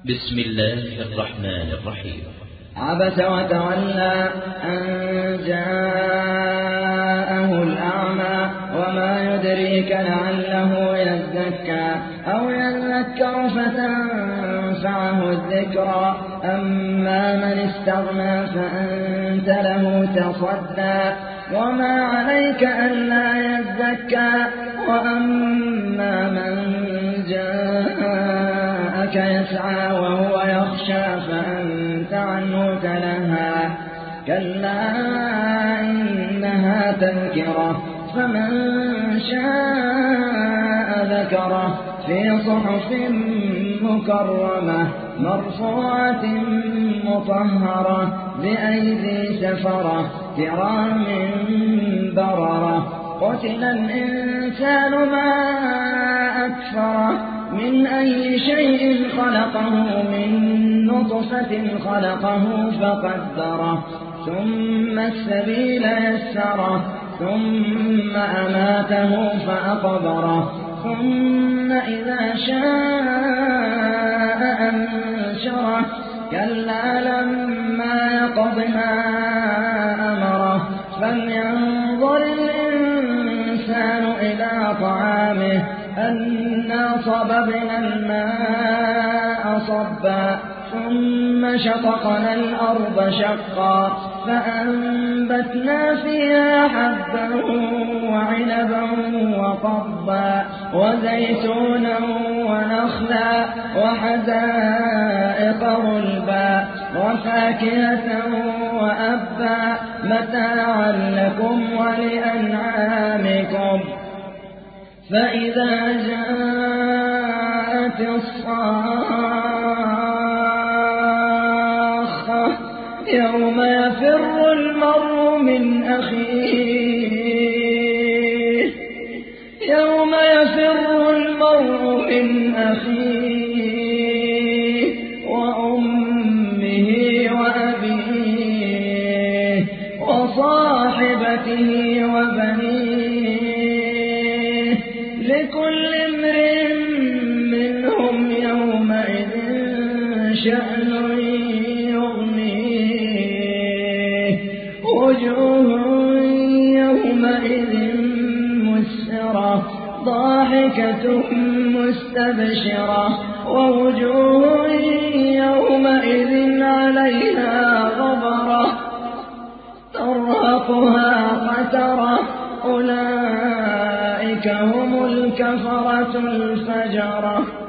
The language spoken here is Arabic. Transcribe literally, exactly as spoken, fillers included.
بسم الله الرحمن الرحيم. عبس وتولى أن جاءه الأعمى وما يدريك لعله يزكى أو يذكر فتنفعه الذكرى أما من استغنى فأنت له تصدى وما عليك ألا يزكى وأما من جاءك يسعى وهو يخشى فأنت عنه تلهى كلا إنها تذكرة فمن شاء ذكره في صحف مكرمة مرفوعة مطهرة بأيدي سفرة كرام بررة قتل الإنسان ما أكفره من أي شيء خلقه من نطفة خلقه فقدره ثم السبيل يسره ثم أماته فأقبره ثم إذا شاء أنشره كلا لما يقض ما أمره فلينظر الإنسان إلى طعامه أنا صببنا الماء صبا ثم شققنا الأرض شقا فأنبتنا فيها حبا وعنبا وقضبا وزيتونا ونخلا وحدائق غلبا وفاكهة وأبا متاعا لكم ولأنعامكم فإذا جاءت الصاخة يوم يفر المرء من أخيه يوم يفر المرء من أخيه وأمه وأبيه وصاحبته وبنيه لكل امرئ منهم يومئذ شأن يغنيه وجوه يومئذ مسفرة ضاحكة مستبشرة ووجوه يومئذ عليها غبرة ترهقها قترة أولئك هم الكفرة الفجرة.